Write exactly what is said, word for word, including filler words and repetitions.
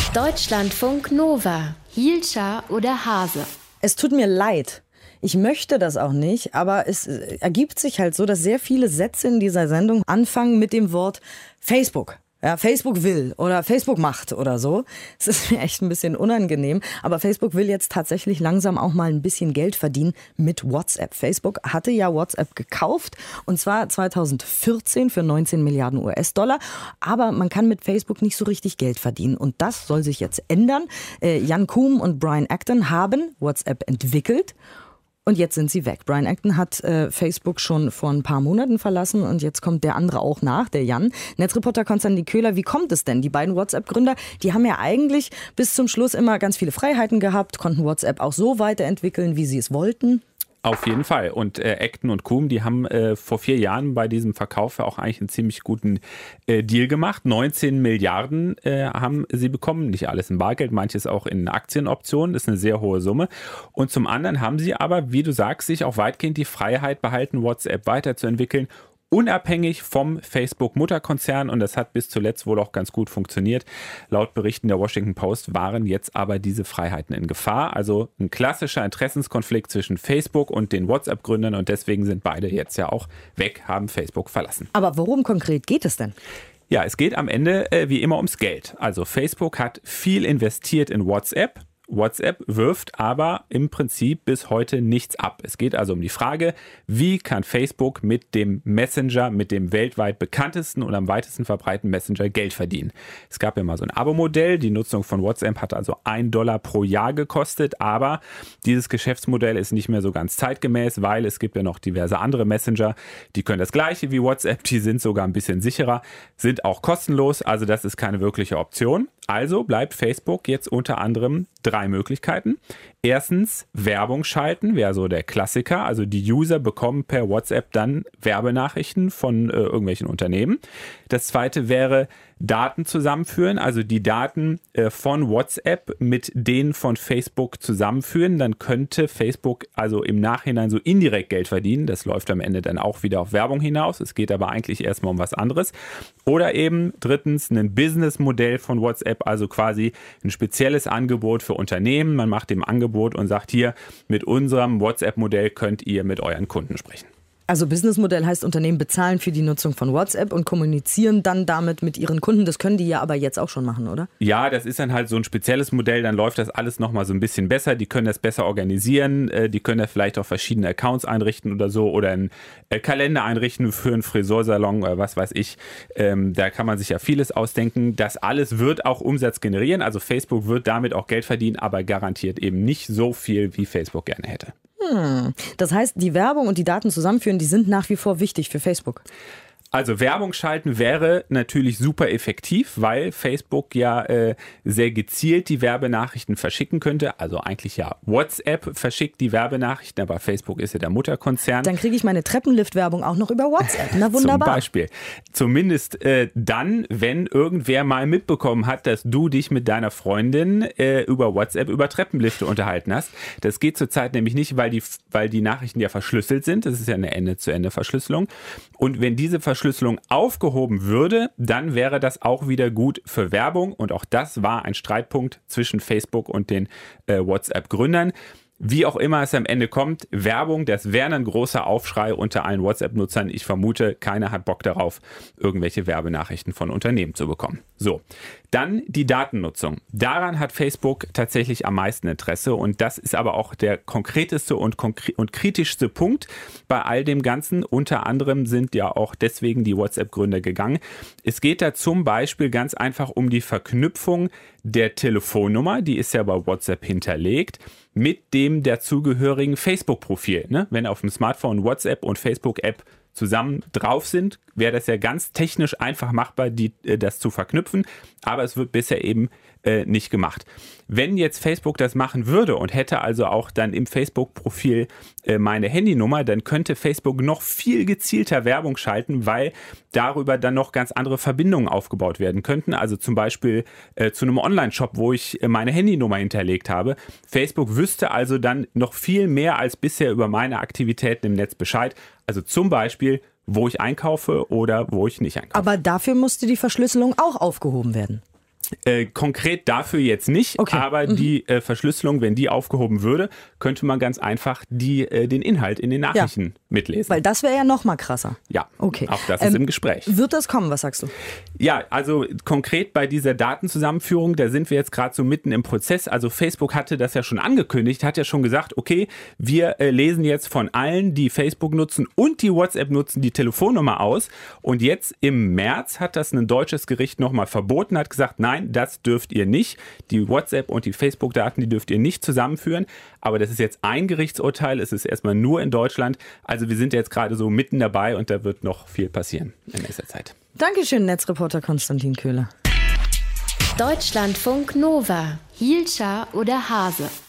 Deutschlandfunk Nova. Hielscher oder Hase? Es tut mir leid. Ich möchte das auch nicht, aber es ergibt sich halt so, dass sehr viele Sätze in dieser Sendung anfangen mit dem Wort Facebook. Ja, Facebook will oder Facebook macht oder so. Es ist mir echt ein bisschen unangenehm. Aber Facebook will jetzt tatsächlich langsam auch mal ein bisschen Geld verdienen mit WhatsApp. Facebook hatte ja WhatsApp gekauft und zwar zweitausendvierzehn für neunzehn Milliarden U S-Dollar. Aber man kann mit Facebook nicht so richtig Geld verdienen und das soll sich jetzt ändern. Äh, Jan Koum und Brian Acton haben WhatsApp entwickelt. Und jetzt sind sie weg. Brian Acton hat äh, Facebook schon vor ein paar Monaten verlassen und jetzt kommt der andere auch nach, der Jan. Netzreporter Konstantin Köhler, wie kommt es denn? Die beiden WhatsApp-Gründer, die haben ja eigentlich bis zum Schluss immer ganz viele Freiheiten gehabt, konnten WhatsApp auch so weiterentwickeln, wie sie es wollten. Auf jeden Fall. Und äh, Acton und Koum, die haben äh, vor vier Jahren bei diesem Verkauf ja auch eigentlich einen ziemlich guten äh, Deal gemacht. neunzehn Milliarden äh, haben sie bekommen. Nicht alles in Bargeld, manches auch in Aktienoptionen. Das ist eine sehr hohe Summe. Und zum anderen haben sie aber, wie du sagst, sich auch weitgehend die Freiheit behalten, WhatsApp weiterzuentwickeln, unabhängig vom Facebook-Mutterkonzern, und das hat bis zuletzt wohl auch ganz gut funktioniert. Laut Berichten der Washington Post waren jetzt aber diese Freiheiten in Gefahr. Also ein klassischer Interessenskonflikt zwischen Facebook und den WhatsApp-Gründern, und deswegen sind beide jetzt ja auch weg, haben Facebook verlassen. Aber worum konkret geht es denn? Ja, es geht am Ende äh, wie immer ums Geld. Also Facebook hat viel investiert in WhatsApp. WhatsApp wirft aber im Prinzip bis heute nichts ab. Es geht also um die Frage, wie kann Facebook mit dem Messenger, mit dem weltweit bekanntesten und am weitesten verbreiteten Messenger Geld verdienen. Es gab ja mal so ein Abo-Modell, die Nutzung von WhatsApp hat also ein Dollar pro Jahr gekostet, aber dieses Geschäftsmodell ist nicht mehr so ganz zeitgemäß, weil es gibt ja noch diverse andere Messenger, die können das gleiche wie WhatsApp, die sind sogar ein bisschen sicherer, sind auch kostenlos, also das ist keine wirkliche Option. Also bleibt Facebook jetzt unter anderem drei Möglichkeiten. Erstens Werbung schalten, wäre so der Klassiker. Also die User bekommen per WhatsApp dann Werbenachrichten von äh, irgendwelchen Unternehmen. Das zweite wäre Daten zusammenführen, also die Daten äh, von WhatsApp mit denen von Facebook zusammenführen. Dann könnte Facebook also im Nachhinein so indirekt Geld verdienen. Das läuft am Ende dann auch wieder auf Werbung hinaus. Es geht aber eigentlich erstmal um was anderes. Oder eben drittens ein Businessmodell von WhatsApp, also quasi ein spezielles Angebot für Unternehmen. Man macht dem Angebot und sagt hier, mit unserem WhatsApp-Modell könnt ihr mit euren Kunden sprechen. Also Businessmodell heißt, Unternehmen bezahlen für die Nutzung von WhatsApp und kommunizieren dann damit mit ihren Kunden. Das können die ja aber jetzt auch schon machen, oder? Ja, das ist dann halt so ein spezielles Modell. Dann läuft das alles nochmal so ein bisschen besser. Die können das besser organisieren. Die können da vielleicht auch verschiedene Accounts einrichten oder so. Oder einen Kalender einrichten für einen Friseursalon oder was weiß ich. Da kann man sich ja vieles ausdenken. Das alles wird auch Umsatz generieren. Also Facebook wird damit auch Geld verdienen, aber garantiert eben nicht so viel, wie Facebook gerne hätte. Hm. Das heißt, die Werbung und die Daten zusammenführen, die sind nach wie vor wichtig für Facebook. Also Werbung schalten wäre natürlich super effektiv, weil Facebook ja äh, sehr gezielt die Werbenachrichten verschicken könnte. Also eigentlich ja WhatsApp verschickt die Werbenachrichten, aber Facebook ist ja der Mutterkonzern. Dann kriege ich meine Treppenlift-Werbung auch noch über WhatsApp. Na wunderbar. Zum Beispiel. Zumindest äh, dann, wenn irgendwer mal mitbekommen hat, dass du dich mit deiner Freundin äh, über WhatsApp über Treppenlifte unterhalten hast. Das geht zurzeit nämlich nicht, weil die, weil die Nachrichten ja verschlüsselt sind. Das ist ja eine Ende-zu-Ende-Verschlüsselung. Und wenn diese Verschlüsselung Verschlüsselung aufgehoben würde, dann wäre das auch wieder gut für Werbung. Und auch das war ein Streitpunkt zwischen Facebook und den äh, WhatsApp-Gründern. Wie auch immer es am Ende kommt, Werbung, das wäre ein großer Aufschrei unter allen WhatsApp-Nutzern. Ich vermute, keiner hat Bock darauf, irgendwelche Werbenachrichten von Unternehmen zu bekommen. So, dann die Datennutzung. Daran hat Facebook tatsächlich am meisten Interesse und das ist aber auch der konkreteste und, konkre- und kritischste Punkt bei all dem Ganzen. Unter anderem sind ja auch deswegen die WhatsApp-Gründer gegangen. Es geht da zum Beispiel ganz einfach um die Verknüpfung der Telefonnummer, die ist ja bei WhatsApp hinterlegt, mit dem dazugehörigen Facebook-Profil. Ne? Wenn auf dem Smartphone WhatsApp und Facebook-App zusammen drauf sind, wäre das ja ganz technisch einfach machbar, die, äh, das zu verknüpfen. Aber es wird bisher eben äh, nicht gemacht. Wenn jetzt Facebook das machen würde und hätte also auch dann im Facebook-Profil äh, meine Handynummer, dann könnte Facebook noch viel gezielter Werbung schalten, weil darüber dann noch ganz andere Verbindungen aufgebaut werden könnten. Also zum Beispiel äh, zu einem Online-Shop, wo ich äh, meine Handynummer hinterlegt habe. Facebook wüsste also dann noch viel mehr als bisher über meine Aktivitäten im Netz Bescheid. Also zum Beispiel, wo ich einkaufe oder wo ich nicht einkaufe. Aber dafür musste die Verschlüsselung auch aufgehoben werden. Äh, konkret dafür jetzt nicht, okay. aber mhm. die äh, Verschlüsselung, wenn die aufgehoben würde, könnte man ganz einfach die, äh, den Inhalt in den Nachrichten ja. mitlesen. Weil das wäre ja noch mal krasser. Ja, okay. auch das ähm, ist im Gespräch. Wird das kommen, was sagst du? Ja, also konkret bei dieser Datenzusammenführung, da sind wir jetzt gerade so mitten im Prozess. Also Facebook hatte das ja schon angekündigt, hat ja schon gesagt, okay, wir äh, lesen jetzt von allen, die Facebook nutzen und die WhatsApp nutzen, die Telefonnummer aus. Und jetzt im März hat das ein deutsches Gericht nochmal verboten, hat gesagt, nein, das dürft ihr nicht. Die WhatsApp und die Facebook-Daten, die dürft ihr nicht zusammenführen. Aber das ist jetzt ein Gerichtsurteil. Es ist erstmal nur in Deutschland. Also wir sind jetzt gerade so mitten dabei und da wird noch viel passieren in nächster Zeit. Dankeschön, Netzreporter Konstantin Köhler. Deutschlandfunk Nova. Hielscher oder Hase?